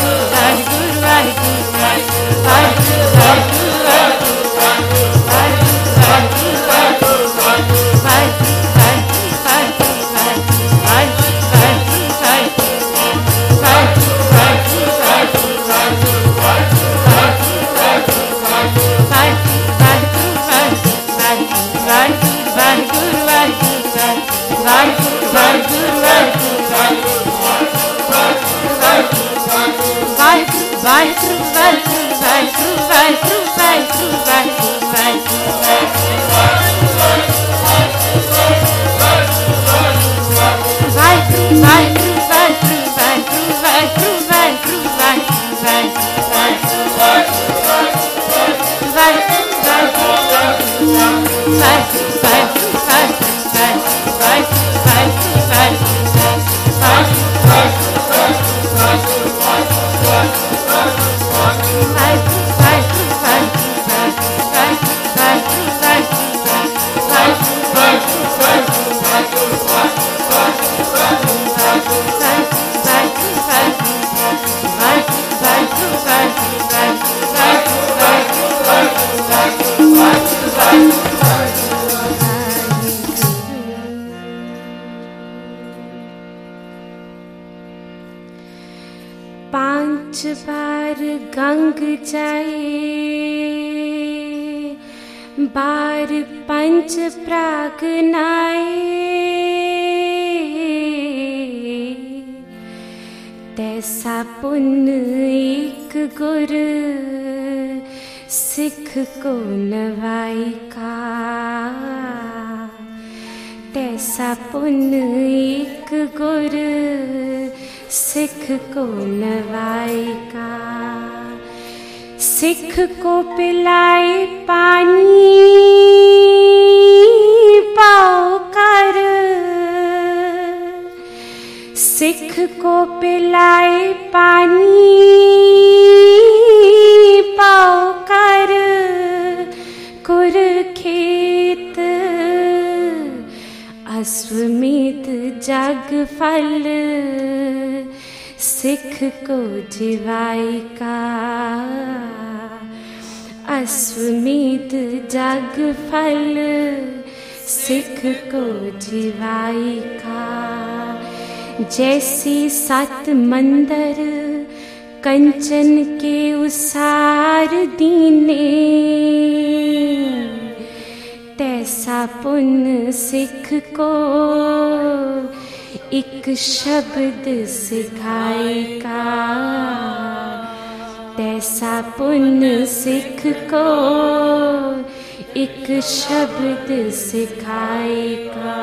पांच बार गंग जाए, बार पंच प्राग नाए, तैसा पुण्य एक गुर सिख को नवाई का। तैसा पुण्य एक गुर सिख को नवाई का। सिख को पिलाए पानी पाओ कर, सिख को पिलाए पानी पाओ कर। कुरुखेत अश्वमेध जग फल सिख को जिवाई का। अश्वमेध जग फल सिख को जिवाई का। जैसे सात मंदिर कंचन के उसार दीने, तैसा पुण्य सिख को एक शब्द सिखाएगा। तैसा पुण्य सिख को एक शब्द सिखाएगा।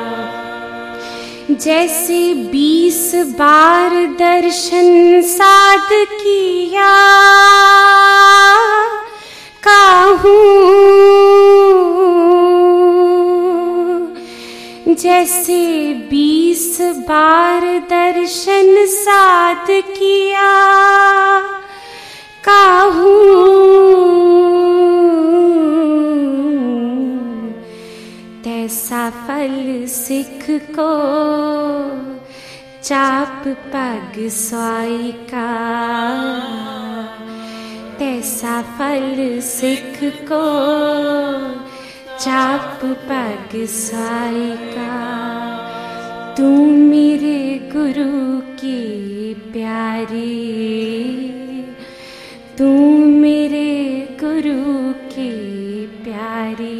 जैसे 20 बार दर्शन साध किया, काहूँ जैसे 20 बार दर्शन साध किया, काहूँ तैसा फल सिख को चाप पग स्वाई का। तैसा फल सिख को चाप पग स्वाई का। तू मेरे गुरु की प्यारी, तू मेरे गुरु की प्यारी।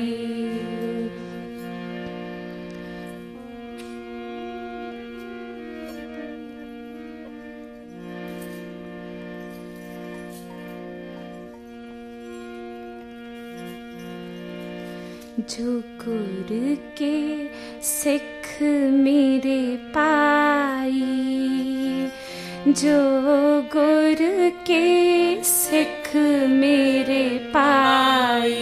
जो गुरु के सिख मेरे पाई, जो गुरु के सिख मेरे पाई,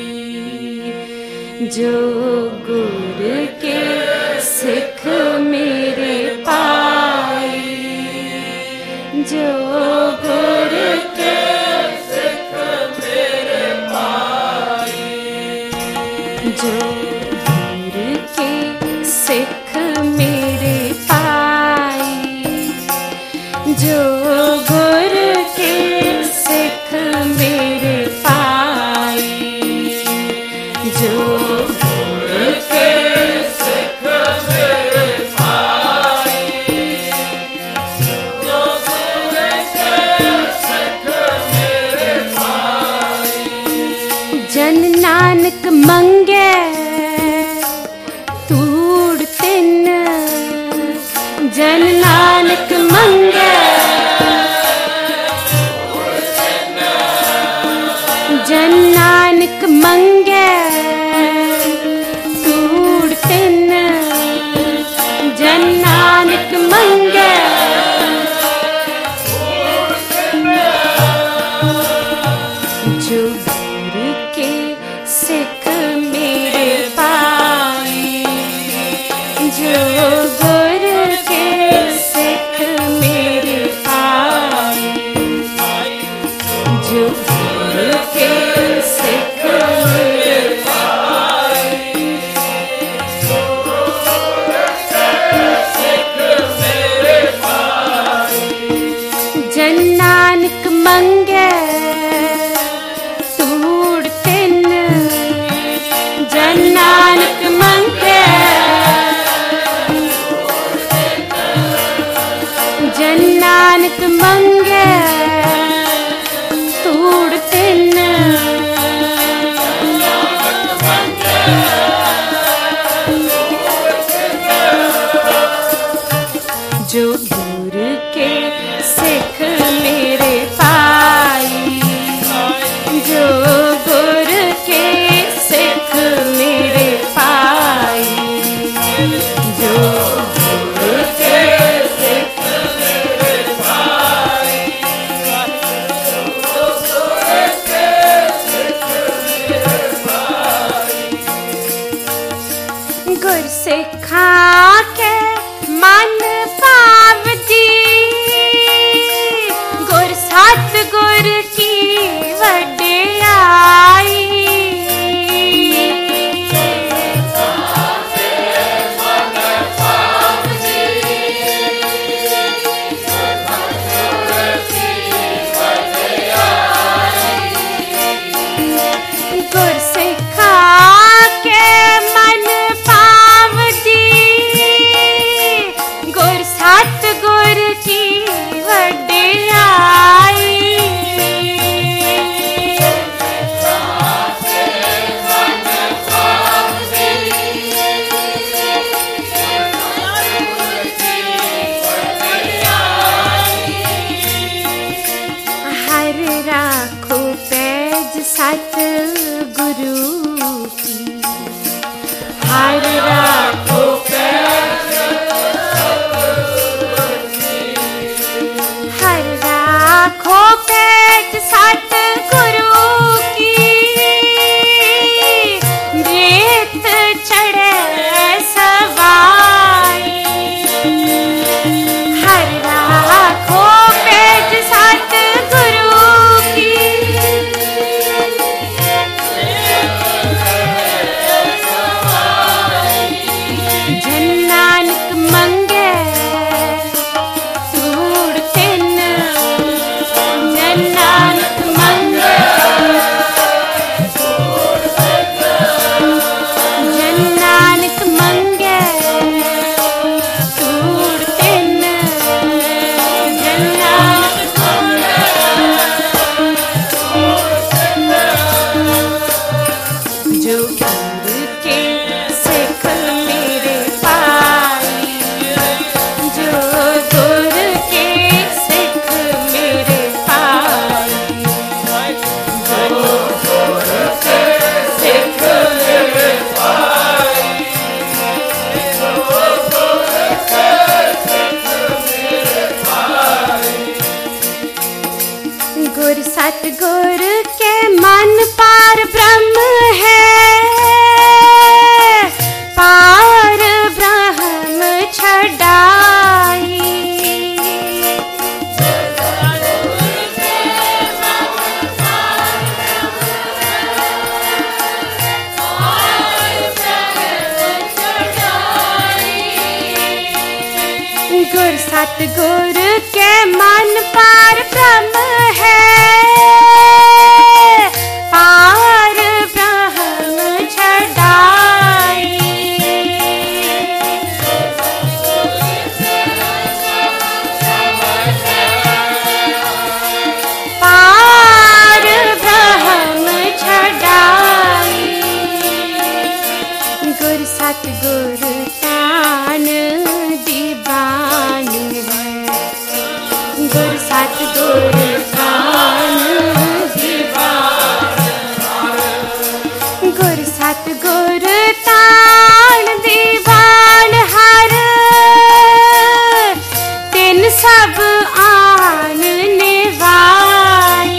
जो गुरु के सिख मेरे पाई, जो गुरु के सिख मेरे पाई, जो गुरु के सिख मेरे पाई, जो गुरु के तूड़ तिन जन नानक मंगे जन नानक मंगे तूड़ तिन जन नानक मंगे जो गुरु के सिख मेरे पाए जो गुरु के सिख मेरे पाए जो गुरु के सिख मेरे जन नानक मंगे तूड़ तिन जन नानक मंगे जन नानक मंगे तूड़ तिन जो गुरु के सिख मेरे पाई जो गुरु के सिख मेरे पाई जो गुरु के सिख मेरे पाई गुर सिखा के मन पावती गुर सत गुर की वड्याई गुर सिखा के मन पावती गुर सत गुर की वड्याई हर राखो पैज सत गुरु की हर राखो हर राखो पैज सत गुरु की रेत चढ़े सवाई हर राखो पैज सत गुरु की जन नानक मंगे तूड़ तिन जन नानक मंगे जन नानक मंगे तूड़ तिन जन नानक जो गुरु के सिख मेरे पाई जो गुरु के सिख मेरे पाई जो गुरु के सिख मेरे पाई गुर सत गुर के मन पार ब्रह्म है पार ब्रह्म छड़ाई गुर सत गुर के मन पार ब्रह्म है पार ब्रह्म छड़ाई पार ब्रह्म छड़ाई गुर सतगुर तान दीवान है, गुर सतगुर तान दीवान, गुर सतगुर तान दीवान हर तिन सब आन निभाई।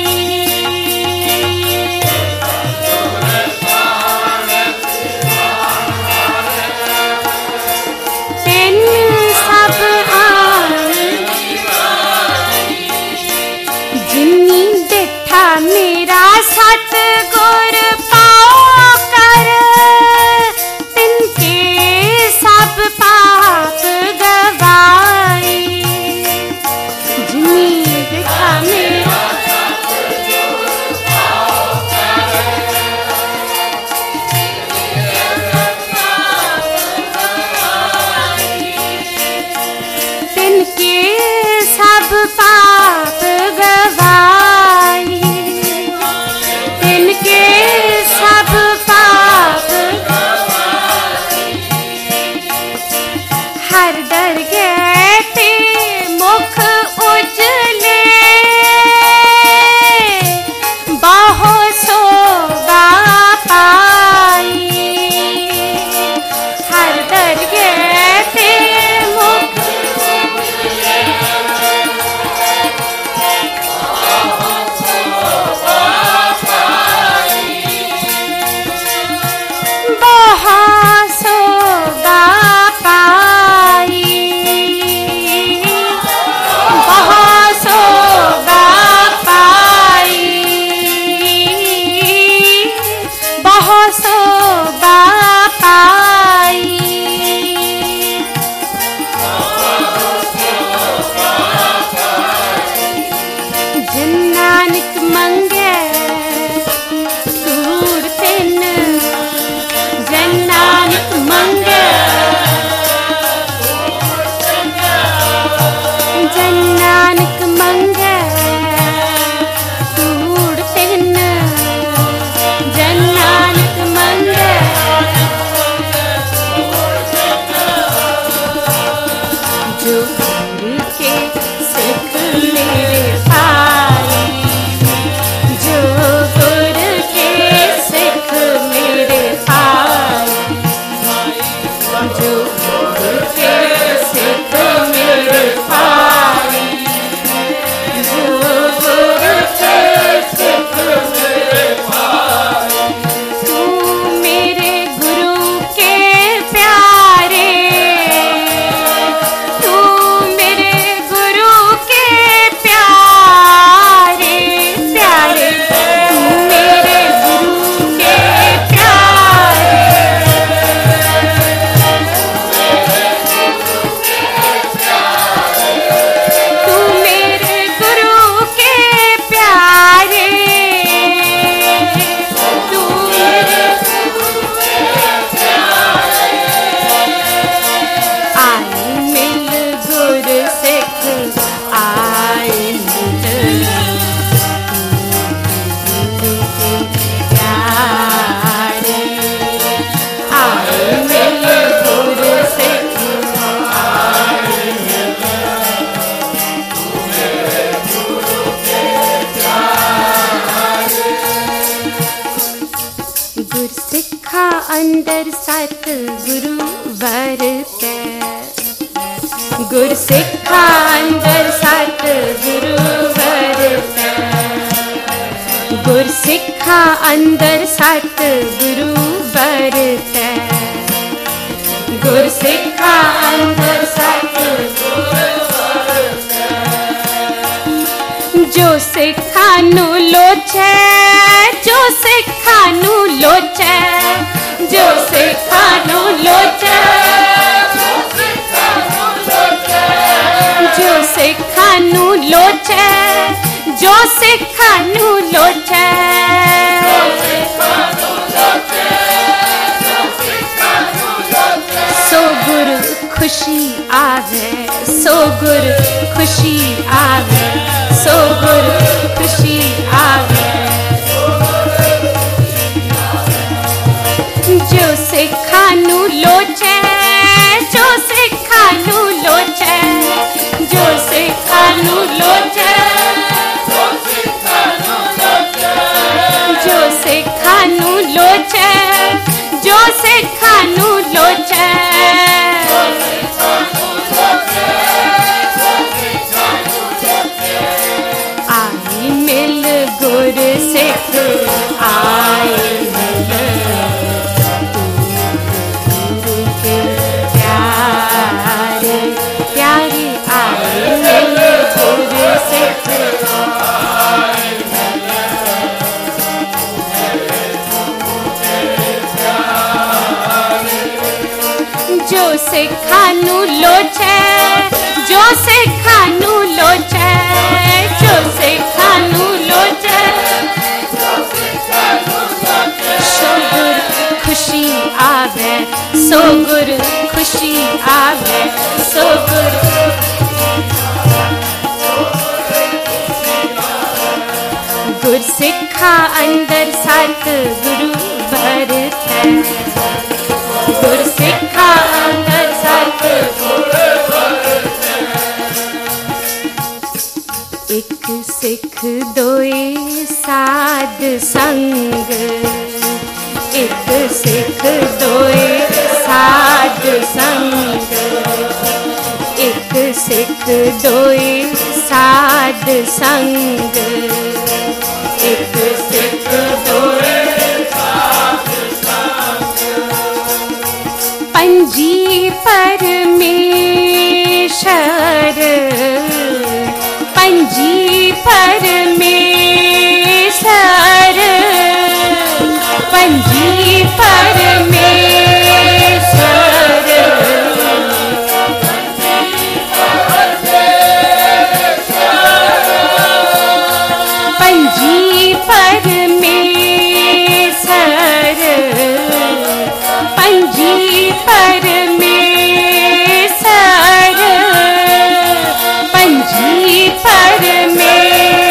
मेरा सतगुर पाओ कर तिनके सब पाप गवाए। जिन्नी देखा मेरा तिनके सब पाप गवाए, तिनके सब पाप हर दरगाह ते मुख उजले बाहो सोबा पाई। हर दरगाह ते मुख अंदर सतगुरु वरतै, गुर सिखा अंदर सतगुरु वरतै, गुर सिखा अंदर सतगुरु वरतै, गुर सिखा अंदर सतगुरु वरतै। जो सिखा नू लोचै, जो सिखा नू लोचै, जो सिखा नू लोचै, जो सिखा नू लोचै, जो सिखा नू लोचै, सो गुरु खुशी आवे, सो गुरु खुशी आवे, सो गुरु खुशी आवे। जो सिखा नू लोचै जो सिखानु लोचे, जो सिखानु लोचे, जो सिखानु लोचे, सो गुर खुशी आवे, सो गुर खुशी आवे, सो गुर गुर सिखा अंदर सत गुरु भरत है, गुर सिखा अंदर सत गुरु भरत है। एक सिख दोए साध संग, एक सिख दोए साध संग, एक सिख दोए साध संग, एक सिख दोए साध संग। पंजी परमेश्वर, पंजी परमेश्वर, पंजी परमेश्वर, पंजी परमेश्वर, पंजी परमेश्वर, पंजी परमेश्वर।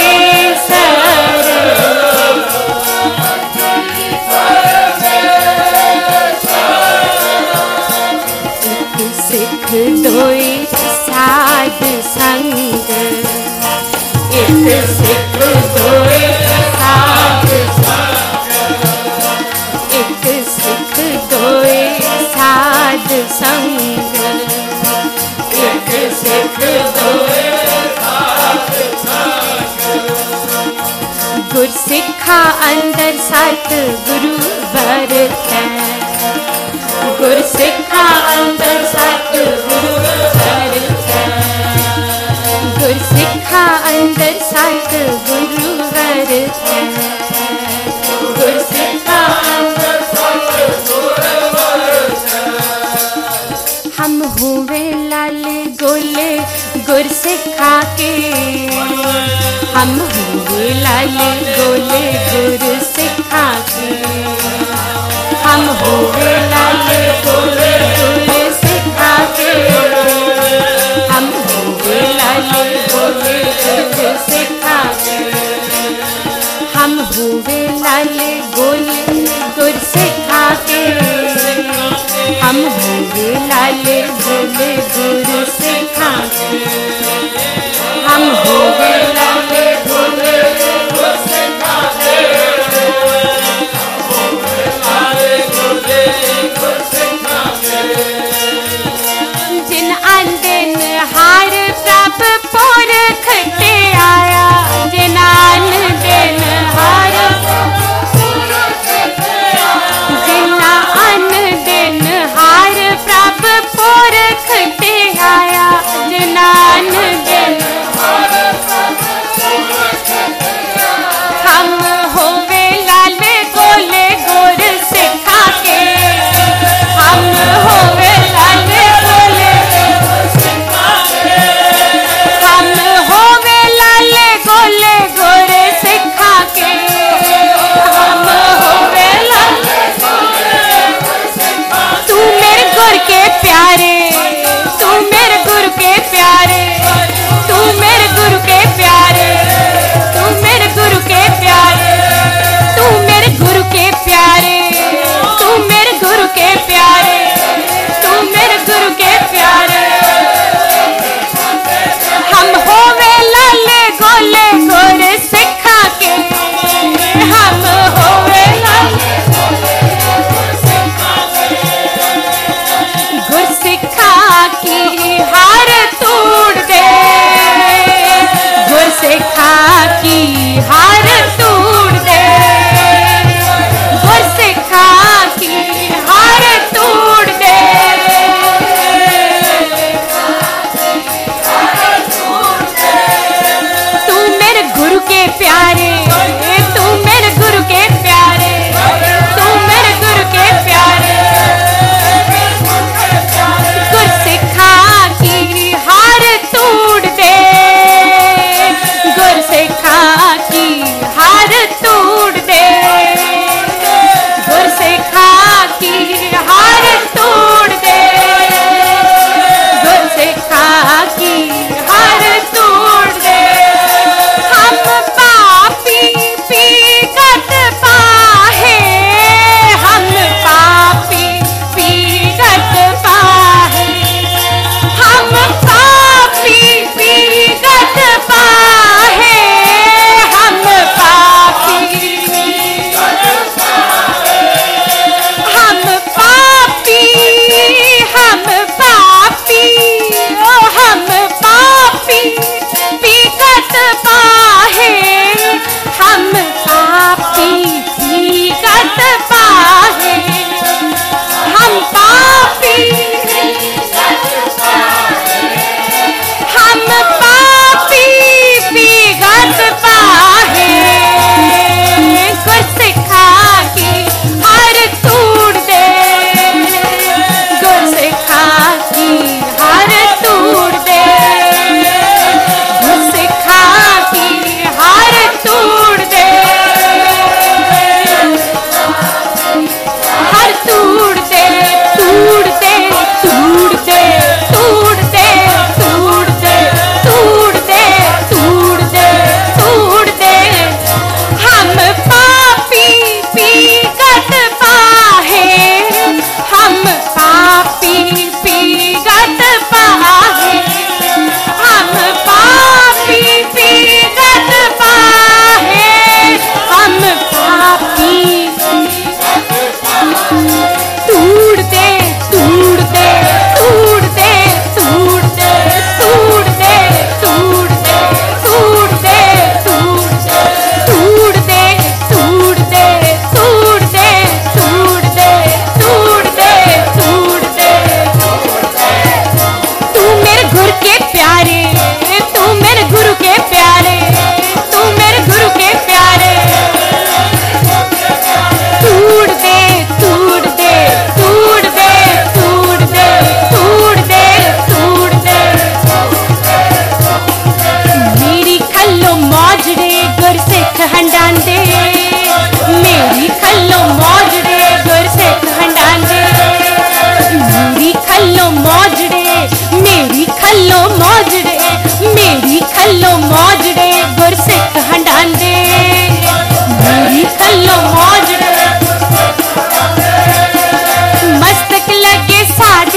एक सिख दोए साध संग, एक सिख दोए साध संग, एक सिख दोए साध संग, एक सिख दोए साध संग। गुर सिखा अंदर सत गुरु भरत है, गुर सिखा अंदर सत गुरु भरत है, गुर सिखा अंदर सत गुरु भरत है, गुर सिखा अंदर सत गुरु भरत है। हम हुए लाल गोले गुर सिखा के, हम हुए लाल गोले गुर सिखा के, हम हुए लाल गोले गुर सिखा के, हम हुए लाल गोले गुर सिखा के, हम हुए लाल गोले गुर सिखा के, हम हुए लाल गोले गुर सिखा के, हम हुए लाल गोले गुर सिखा के, जिन आंदन हार प्रभ पोरखते आया, जिन आंदन हार, जिन आंदन हार प्रभ पोरखते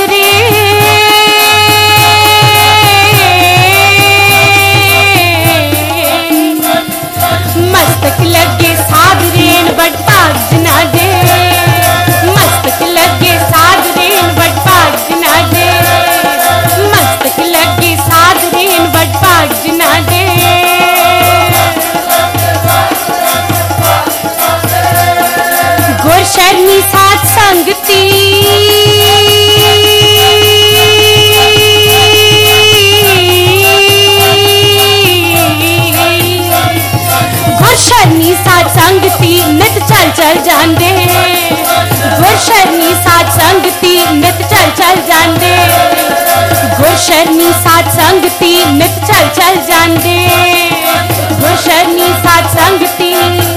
रे, मस्तक लगे साध रेन बट भाग जना दे, मस्तक लगे साध रेन बट भाग जना दे, मस्तक लगे साध रेन बट भाग जना दे। गुर शरणी साध संगती, गुर शरणी साध संगती नित चल चल जांदे, गुर शरणी साध संगती नित चल चल जांदे, गुर शरणी साध संगती नित चल चल जांदे, गुर शरणी साध संगती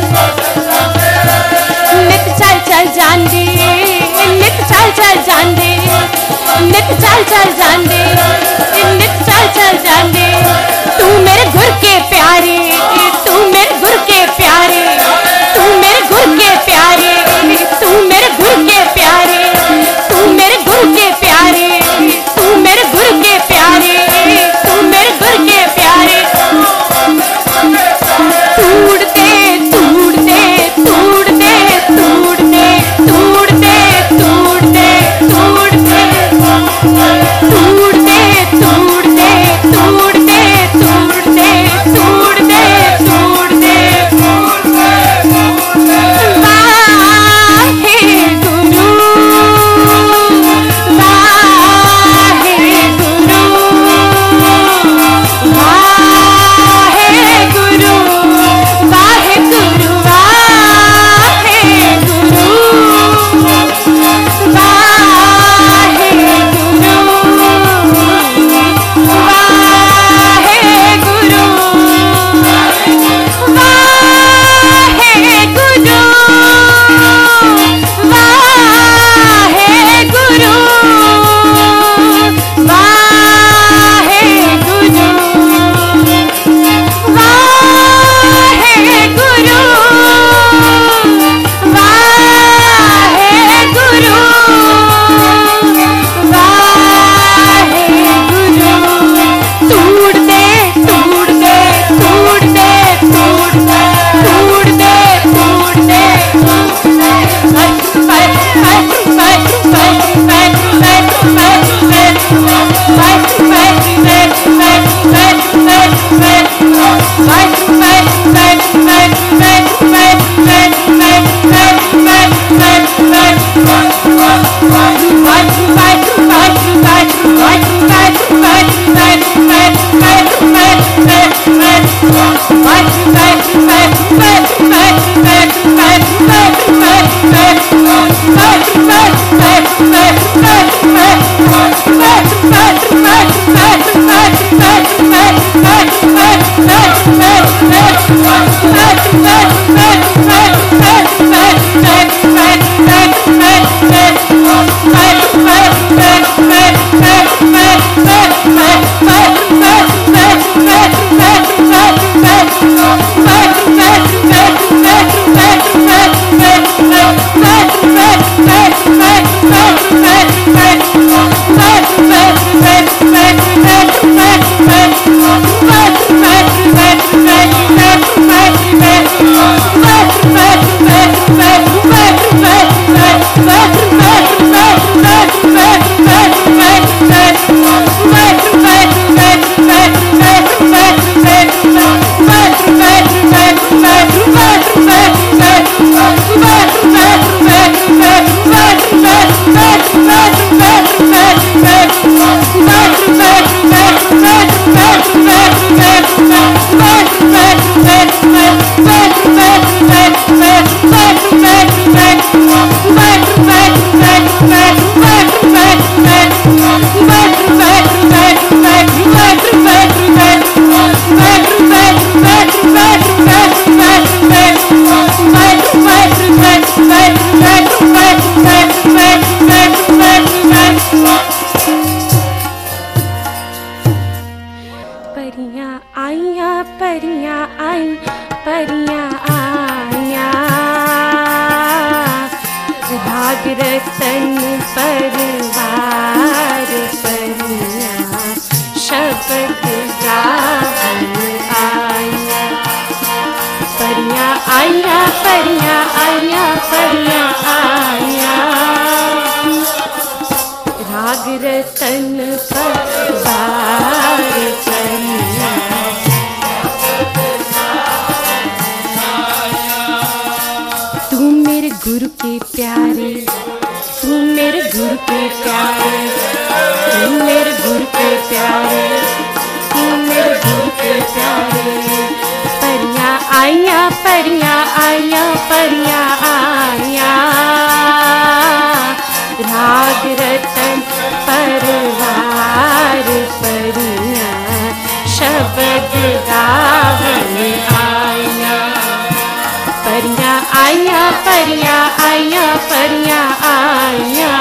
नित चल चल जांदे, नित चल चल जांदे, नित चल चल जांदे, नित चल चल जांदे। तू मेरे गुर के प्यारे, तू मेरे गुर के प्यारे, तू मेरे गुर के प्यारे, तू मेरे गुर के प्यारे, तू मेरे गुर के प्यारे, तू मेरे गुर के प्यारे, तू मेरे गुर के प्यारे। तूड़ते तूड़ते तूड़ते तूड़ते तूड़ते तूड़ते तूड़ते तूड़ते तूड़ते तूड़ते तूड़ते तूड़ते तूड़ते वाहे गुरु, वाहे गुरु, वाहे गुरु, वाहे गुरु, वाहे गुरु, वाहे गुरु। रतन परवार परियां। तू मेरे गुरु के प्यारे, तू मेरे गुरु के प्यारे, तू मेरे गुरु के प्यारे, तू मेरे गुरु के प्यारे। परियां आइयां, परियां आइयां, परियां आइयां, राग रतन परवार परियां, शब्द गावन आइयां। परियां आइयां, परियां आइयां, परियां आइयां,